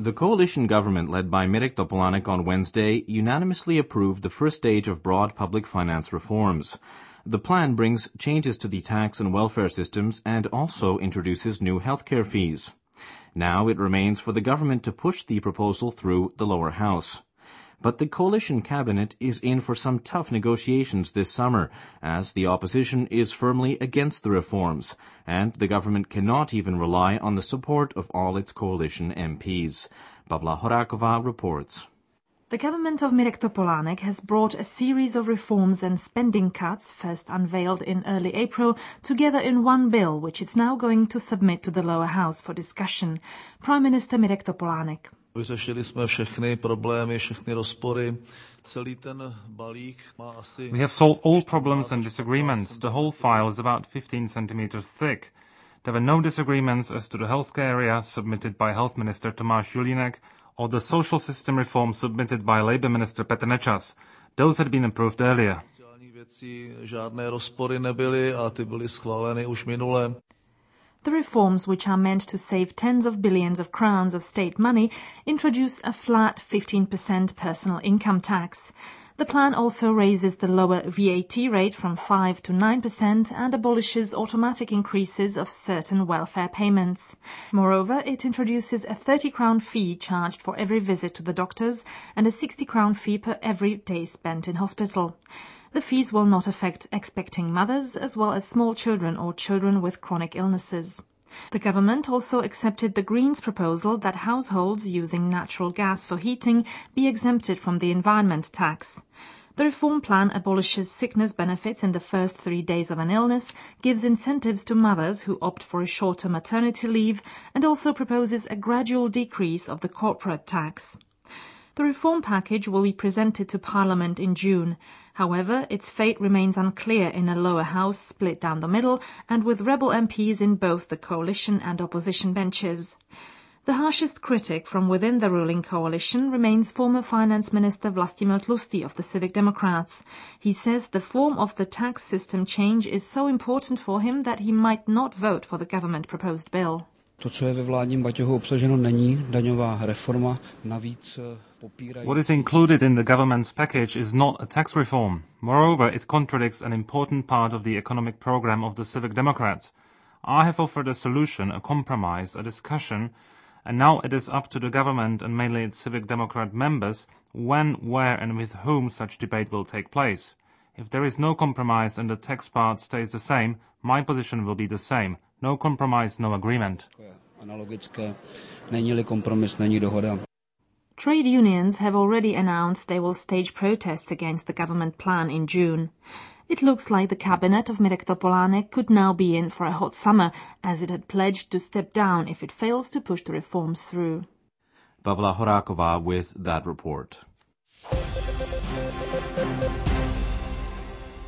The coalition government led by Mirek Topolánek on Wednesday unanimously approved the first stage of broad public finance reforms. The plan brings changes to the tax and welfare systems and also introduces new healthcare fees. Now it remains for the government to push the proposal through the lower house. But the coalition cabinet is in for some tough negotiations this summer, as the opposition is firmly against the reforms, and the government cannot even rely on the support of all its coalition MPs. Pavla Horáková reports. The government of Mirek Topolánek has brought a series of reforms and spending cuts, first unveiled in early April, together in one bill, which it's now going to submit to the lower house for discussion. Prime Minister Mirek Topolánek. Vyřešili jsme všechny problémy, všechny rozpory. Celý ten balík má asi... We have solved all problems and disagreements. The whole file is about 15 centimeters thick. There were no disagreements as to the healthcare area submitted by Health Minister Tomáš Julínek or the social system reform submitted by Labour Minister Petr Nečas. Those had been approved earlier. Žádné rozpory nebyly a ty byly schváleny už minule. The reforms, which are meant to save tens of billions of crowns of state money, introduce a flat 15% personal income tax. The plan also raises the lower VAT rate from 5 to 9% and abolishes automatic increases of certain welfare payments. Moreover, it introduces a 30 crown fee charged for every visit to the doctors and a 60 crown fee per every day spent in hospital. The fees will not affect expecting mothers as well as small children or children with chronic illnesses. The government also accepted the Greens' proposal that households using natural gas for heating be exempted from the environment tax. The reform plan abolishes sickness benefits in the first 3 days of an illness, gives incentives to mothers who opt for a shorter maternity leave, and also proposes a gradual decrease of the corporate tax. The reform package will be presented to Parliament in June. However, its fate remains unclear in a lower house split down the middle and with rebel MPs in both the coalition and opposition benches. The harshest critic from within the ruling coalition remains former Finance Minister Vlastimil Tlustý of the Civic Democrats. He says the form of the tax system change is so important for him that he might not vote for the government-proposed bill. To, co je ve vládním baťohu obsaženo, není daňová reforma, navíc popírají... What is included in the government's package is not a tax reform. Moreover, it contradicts an important part of the economic program of the Civic Democrats. I have offered a solution, a compromise, a discussion, and now it is up to the government and mainly its Civic Democrat members when, where and with whom such debate will take place. If there is no compromise and the tax part stays the same, my position will be the same. No compromise, no agreement. Analogické, není-li kompromis, není dohoda. Trade unions have already announced they will stage protests against the government plan in June. It looks like the cabinet of Mirek Topolánek could now be in for a hot summer, as it had pledged to step down if it fails to push the reforms through. Pavla Horáková with that report.